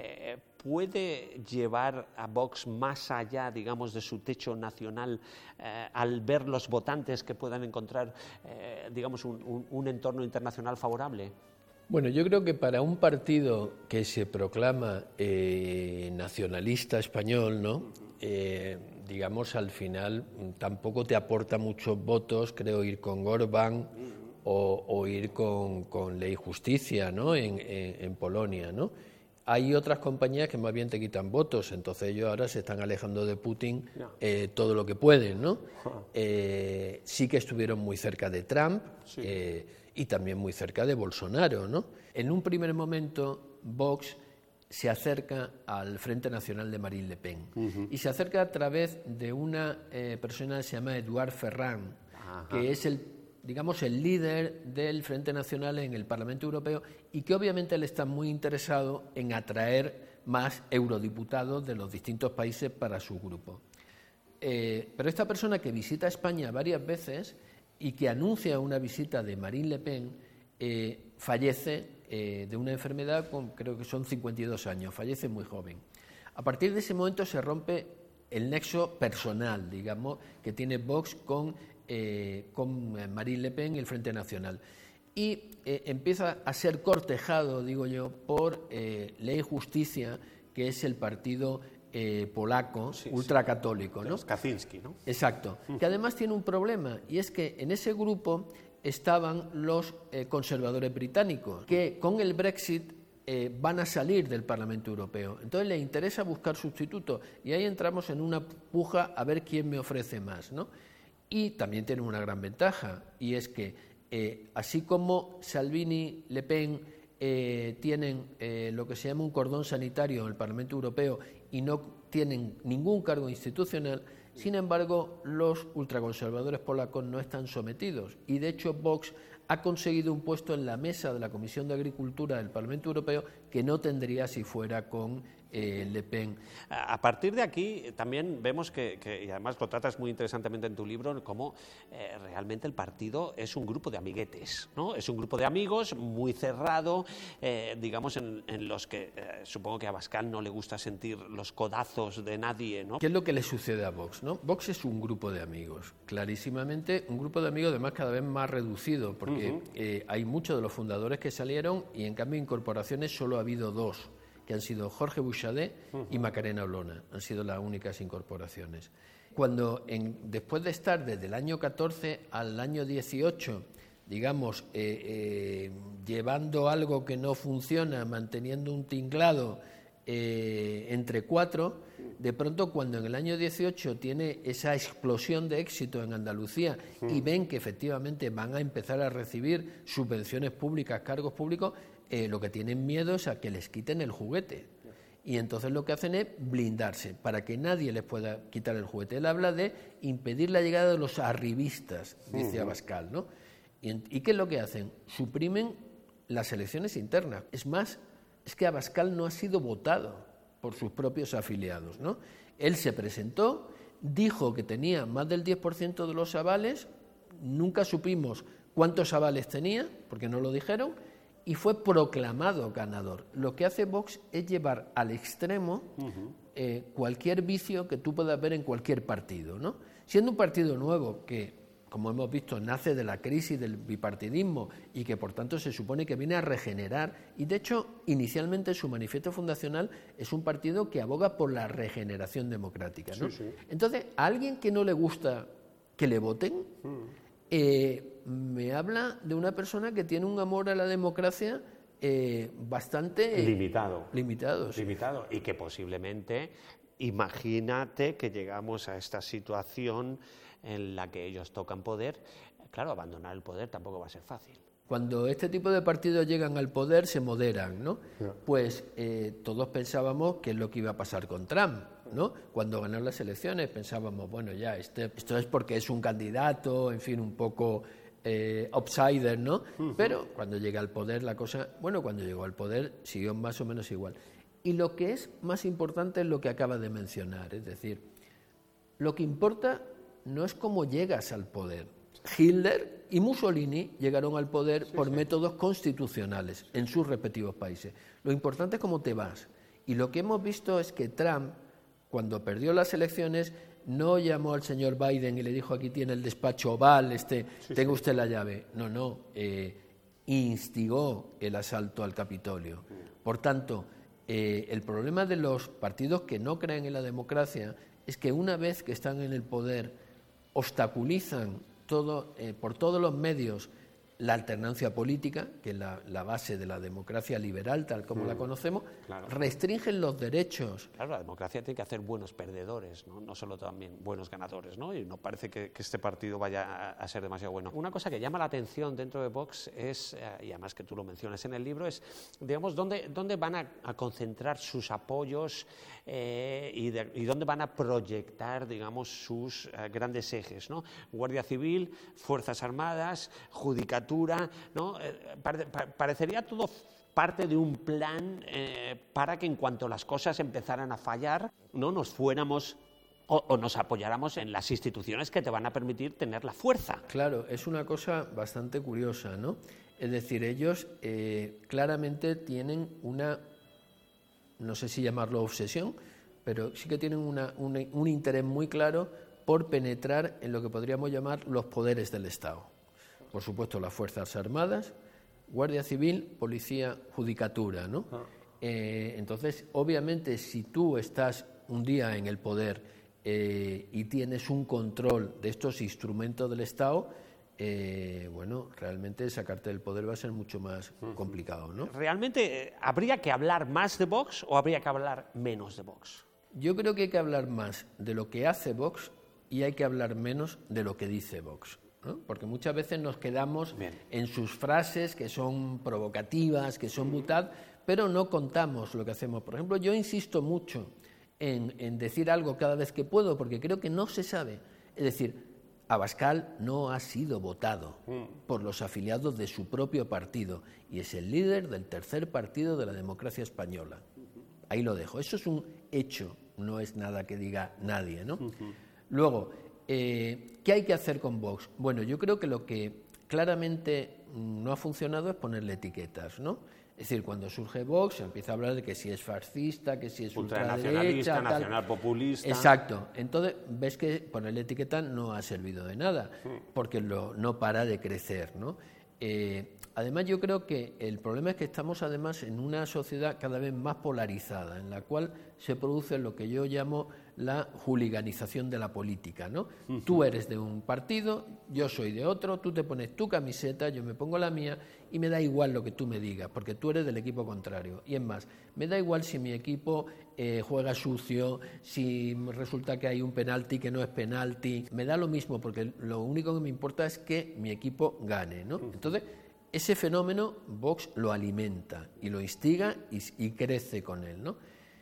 puede llevar a Vox más allá, digamos, de su techo nacional, al ver los votantes que puedan encontrar, digamos, un entorno internacional favorable? Bueno, yo creo que para un partido que se proclama nacionalista español, ¿no? Digamos, al final tampoco te aporta muchos votos, creo, ir con Orbán o ir con Ley y Justicia, ¿no?, en Polonia, ¿no? Hay otras compañías que más bien te quitan votos, entonces ellos ahora se están alejando de Putin todo lo que pueden, ¿no? Sí que estuvieron muy cerca de Trump y también muy cerca de Bolsonaro, ¿no? En un primer momento, Vox se acerca al Frente Nacional de Marine Le Pen y se acerca a través de una persona que se llama Edouard Ferrand, que es el líder del Frente Nacional en el Parlamento Europeo y que obviamente él está muy interesado en atraer más eurodiputados de los distintos países para su grupo. Pero esta persona que visita España varias veces y que anuncia una visita de Marine Le Pen, fallece de una enfermedad con, creo que son 52 años, fallece muy joven. A partir de ese momento se rompe el nexo personal, digamos, que tiene Vox con Marine Le Pen y el Frente Nacional. Y empieza a ser cortejado, digo yo, por Ley y Justicia, que es el partido polaco, ultracatólico, ¿no? Kaczynski, ¿no? Exacto. Que además tiene un problema, y es que en ese grupo estaban los conservadores británicos, que con el Brexit van a salir del Parlamento Europeo. Entonces le interesa buscar sustitutos, y ahí entramos en una puja a ver quién me ofrece más, ¿no? Y también tienen una gran ventaja, y es que así como Salvini, Le Pen tienen lo que se llama un cordón sanitario en el Parlamento Europeo y no tienen ningún cargo institucional, sin embargo, los ultraconservadores polacos no están sometidos, y de hecho Vox ha conseguido un puesto en la mesa de la Comisión de Agricultura del Parlamento Europeo que no tendría si fuera con Le Pen. A partir de aquí también vemos que, y además lo tratas muy interesantemente en tu libro, cómo realmente el partido es un grupo de amiguetes, ¿no? Es un grupo de amigos muy cerrado, digamos, en los que supongo que a Abascal no le gusta sentir los codazos de nadie, ¿no? ¿Qué es lo que le sucede a Vox, no? Vox es un grupo de amigos, clarísimamente un grupo de amigos, además cada vez más reducido, porque hay muchos de los fundadores que salieron y en cambio incorporaciones solo ha habido dos, que han sido Jorge Buxadé y Macarena Olona, han sido las únicas incorporaciones. Cuando después de estar desde el año 14 al año 18, digamos, llevando algo que no funciona, manteniendo un tinglado entre cuatro, de pronto cuando en el año 18 tiene esa explosión de éxito en Andalucía y ven que efectivamente van a empezar a recibir subvenciones públicas, cargos públicos, lo que tienen miedo es a que les quiten el juguete. Y entonces lo que hacen es blindarse para que nadie les pueda quitar el juguete. Él habla de impedir la llegada de los arribistas, dice Abascal, ¿no? ¿Y qué es lo que hacen? Suprimen las elecciones internas. Es más, es que Abascal no ha sido votado por sus propios afiliados, ¿no? Él se presentó, dijo que tenía más del 10% de los avales, nunca supimos cuántos avales tenía, porque no lo dijeron, y fue proclamado ganador. Lo que hace Vox es llevar al extremo cualquier vicio que tú puedas ver en cualquier partido, ¿no? Siendo un partido nuevo que, como hemos visto, nace de la crisis del bipartidismo y que por tanto se supone que viene a regenerar, y de hecho inicialmente su manifiesto fundacional es un partido que aboga por la regeneración democrática, ¿no? Sí, sí. Entonces, a alguien que no le gusta que le voten, me habla de una persona que tiene un amor a la democracia bastante limitado, sí. Limitado, y que posiblemente, imagínate que llegamos a esta situación en la que ellos tocan poder, claro, abandonar el poder tampoco va a ser fácil. Cuando este tipo de partidos llegan al poder se moderan, ¿no? Pues todos pensábamos que es lo que iba a pasar con Trump, ¿no? Cuando ganó las elecciones pensábamos, bueno, ya, esto es porque es un candidato, en fin, un poco outsider, ¿no? Pero cuando llega al poder la cosa, bueno, cuando llegó al poder siguió más o menos igual. Y lo que es más importante es lo que acaba de mencionar, es decir, lo que importa no es cómo llegas al poder. Hitler y Mussolini llegaron al poder por métodos constitucionales en sus respectivos países. Lo importante es cómo te vas. Y lo que hemos visto es que Trump, cuando perdió las elecciones, no llamó al señor Biden y le dijo: aquí tiene el despacho oval, tenga usted la llave. No, instigó el asalto al Capitolio. Por tanto, el problema de los partidos que no creen en la democracia es que una vez que están en el poder obstaculizan por todos los medios la alternancia política, que es la base de la democracia liberal, tal como la conocemos, claro. Restringen los derechos. Claro, la democracia tiene que hacer buenos perdedores, no solo también buenos ganadores, ¿no? Y no parece que este partido vaya a ser demasiado bueno. Una cosa que llama la atención dentro de Vox es, y además que tú lo mencionas en el libro, es, digamos, dónde van a concentrar sus apoyos y dónde van a proyectar, digamos, sus grandes ejes, ¿no? Guardia Civil, Fuerzas Armadas, Judicatura, ¿no? Parecería todo parte de un plan para que en cuanto las cosas empezaran a fallar, no nos fuéramos o nos apoyáramos en las instituciones que te van a permitir tener la fuerza. Claro, es una cosa bastante curiosa, ¿no? Es decir, ellos claramente tienen una, no sé si llamarlo obsesión, pero sí que tienen un interés muy claro por penetrar en lo que podríamos llamar los poderes del Estado. Por supuesto, las Fuerzas Armadas, Guardia Civil, Policía, Judicatura, ¿no? Entonces, obviamente, si tú estás un día en el poder y tienes un control de estos instrumentos del Estado, bueno, realmente sacarte del poder va a ser mucho más complicado, ¿no? ¿Realmente habría que hablar más de Vox o habría que hablar menos de Vox? Yo creo que hay que hablar más de lo que hace Vox y hay que hablar menos de lo que dice Vox, ¿no? Porque muchas veces nos quedamos en sus frases que son provocativas, que son mutad, pero no contamos lo que hacemos. Por ejemplo, yo insisto mucho en decir algo cada vez que puedo, porque creo que no se sabe. Es decir, Abascal no ha sido votado por los afiliados de su propio partido y es el líder del tercer partido de la democracia española. Ahí lo dejo. Eso es un hecho, no es nada que diga nadie, ¿no? Luego, ¿qué hay que hacer con Vox? Bueno, yo creo que lo que claramente no ha funcionado es ponerle etiquetas, ¿no? Es decir, cuando surge Vox se empieza a hablar de que si es fascista, que si es ultraderecha, nacionalpopulista. Exacto. Entonces, ves que ponerle etiqueta no ha servido de nada, porque no para de crecer, ¿no? Además, yo creo que el problema es que estamos además en una sociedad cada vez más polarizada, en la cual se produce lo que yo llamo la hooliganización de la política, ¿no? Tú eres de un partido, yo soy de otro, tú te pones tu camiseta, yo me pongo la mía y me da igual lo que tú me digas, porque tú eres del equipo contrario. Y es más, me da igual si mi equipo juega sucio, si resulta que hay un penalti que no es penalti, me da lo mismo, porque lo único que me importa es que mi equipo gane, ¿no? Entonces, ese fenómeno Vox lo alimenta y lo instiga y crece con él, ¿no?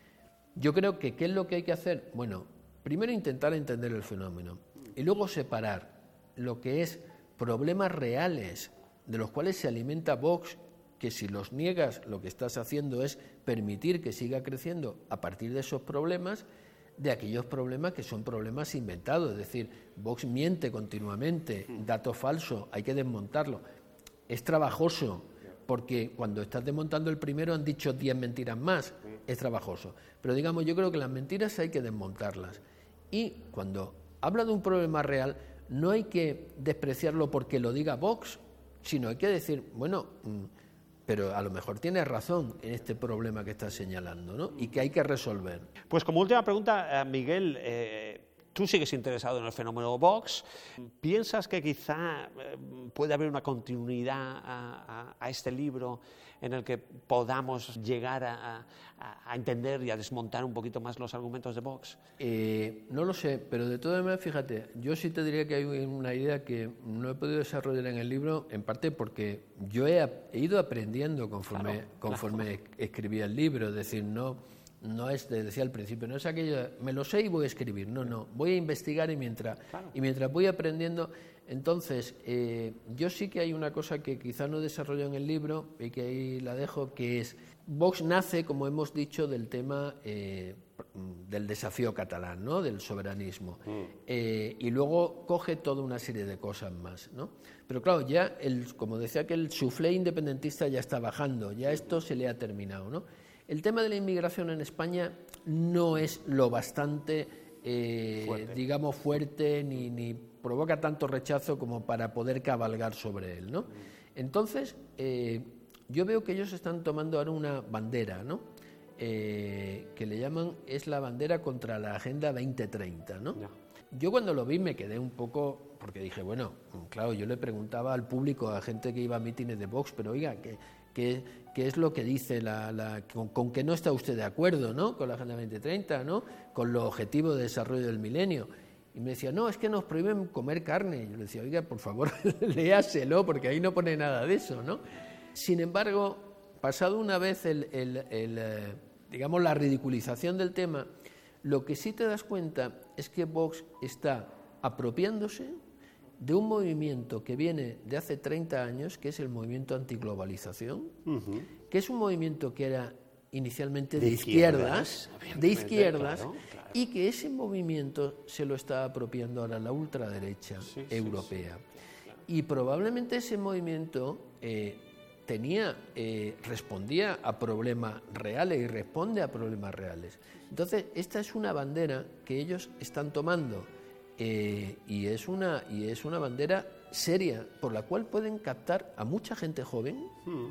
Yo creo que ¿qué es lo que hay que hacer? Bueno, primero intentar entender el fenómeno y luego separar lo que es problemas reales de los cuales se alimenta Vox, que si los niegas lo que estás haciendo es permitir que siga creciendo a partir de esos problemas, de aquellos problemas que son problemas inventados, es decir, Vox miente continuamente, dato falso, hay que desmontarlo. Es trabajoso, porque cuando estás desmontando el primero han dicho 10 mentiras más, es trabajoso. Pero digamos, yo creo que las mentiras hay que desmontarlas. Y cuando habla de un problema real, no hay que despreciarlo porque lo diga Vox, sino hay que decir, bueno, pero a lo mejor tienes razón en este problema que estás señalando, ¿no? Y que hay que resolver. Pues como última pregunta, Miguel, tú sigues interesado en el fenómeno Vox. ¿Piensas que quizá puede haber una continuidad a este libro en el que podamos llegar a entender y a desmontar un poquito más los argumentos de Vox? No lo sé, pero de todas maneras, fíjate, yo sí te diría que hay una idea que no he podido desarrollar en el libro, en parte porque yo he ido aprendiendo conforme escribía el libro, es decir, no es, te decía al principio, no es aquello, me lo sé y voy a escribir, no, voy a investigar y mientras voy aprendiendo, entonces yo sí que hay una cosa que quizá no desarrollo en el libro y que ahí la dejo, que es, Vox nace, como hemos dicho, del tema del desafío catalán, ¿no? Del soberanismo, y luego coge toda una serie de cosas más, ¿no? Pero claro, ya, como decía, que el soufflé independentista ya está bajando, ya esto se le ha terminado, ¿no? El tema de la inmigración en España no es lo bastante, fuerte, ni provoca tanto rechazo como para poder cabalgar sobre él, ¿no? Entonces, yo veo que ellos están tomando ahora una bandera, ¿no? Que le llaman, es la bandera contra la Agenda 2030, ¿no? Yo cuando lo vi me quedé un poco, porque dije, bueno, claro, yo le preguntaba al público, a gente que iba a mítines de Vox, pero oiga, ¿qué es lo que dice con que no está usted de acuerdo, ¿no? Con la Agenda 2030, ¿no? Con los objetivos de desarrollo del milenio. Y me decía, no, es que nos prohíben comer carne. Y yo le decía, oiga, por favor, léaselo, porque ahí no pone nada de eso, ¿no? Sin embargo, pasado una vez la ridiculización del tema, lo que sí te das cuenta es que Vox está apropiándose de un movimiento que viene de hace 30 años, que es el movimiento antiglobalización, que es un movimiento que era inicialmente de izquierdas, claro. Y que ese movimiento se lo está apropiando ahora la ultraderecha europea. Y probablemente ese movimiento respondía a problemas reales y responde a problemas reales. Entonces, esta es una bandera que ellos están tomando y es una bandera seria por la cual pueden captar a mucha gente joven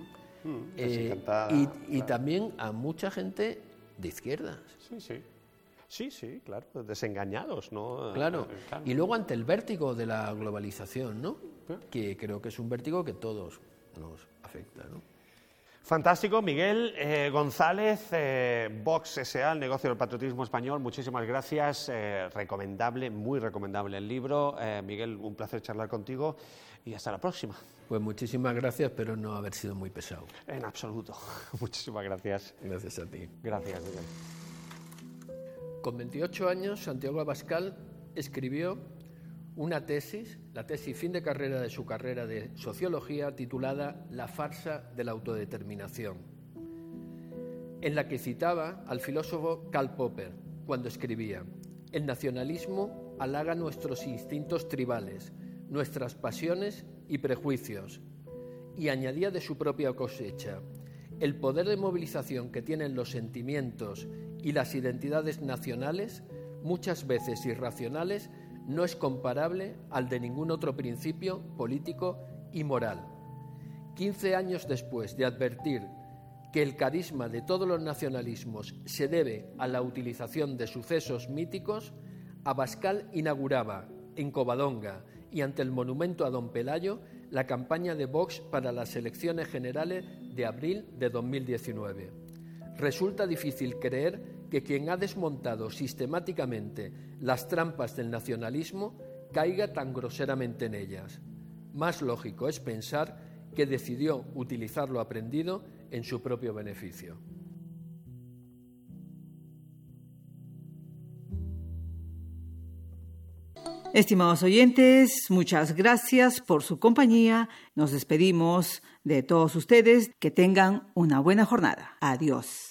y también a mucha gente de izquierdas. Sí, claro, desengañados, ¿no? Claro, y luego ante el vértigo de la globalización, ¿no? Que creo que es un vértigo que todos nos afecta, ¿no? Fantástico, Miguel González, Vox S.A., el negocio del patriotismo español, muchísimas gracias, recomendable, muy recomendable el libro. Miguel, un placer charlar contigo y hasta la próxima. Pues muchísimas gracias, espero no haber sido muy pesado. En absoluto, muchísimas gracias. Gracias a ti. Gracias, Miguel. Con 28 años, Santiago Abascal escribió una tesis, la tesis fin de carrera de su carrera de sociología, titulada La farsa de la autodeterminación, en la que citaba al filósofo Karl Popper cuando escribía: el nacionalismo halaga nuestros instintos tribales, nuestras pasiones y prejuicios, y añadía de su propia cosecha: el poder de movilización que tienen los sentimientos y las identidades nacionales, muchas veces irracionales, no es comparable al de ningún otro principio político y moral. 15 años después de advertir que el carisma de todos los nacionalismos se debe a la utilización de sucesos míticos, Abascal inauguraba en Covadonga y ante el monumento a Don Pelayo la campaña de Vox para las elecciones generales de abril de 2019. Resulta difícil creer que quien ha desmontado sistemáticamente las trampas del nacionalismo caiga tan groseramente en ellas. Más lógico es pensar que decidió utilizar lo aprendido en su propio beneficio. Estimados oyentes, muchas gracias por su compañía. Nos despedimos de todos ustedes. Que tengan una buena jornada. Adiós.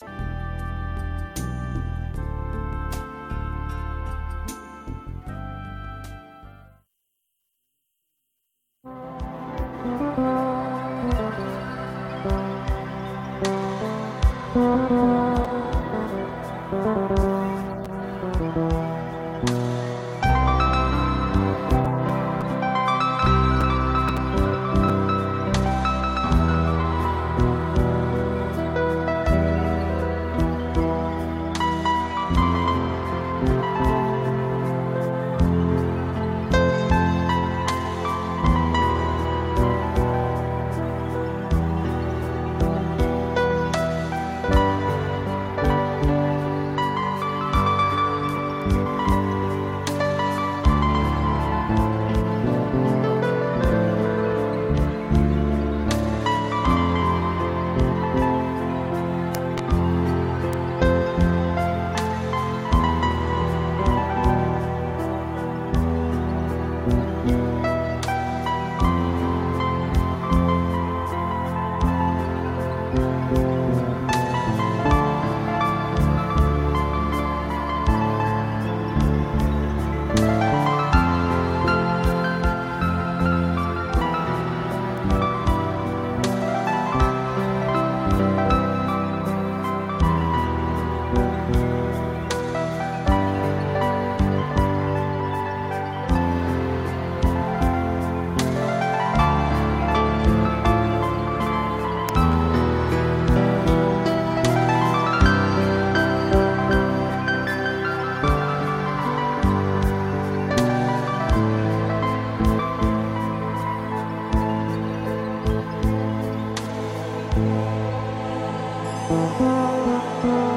Thank you.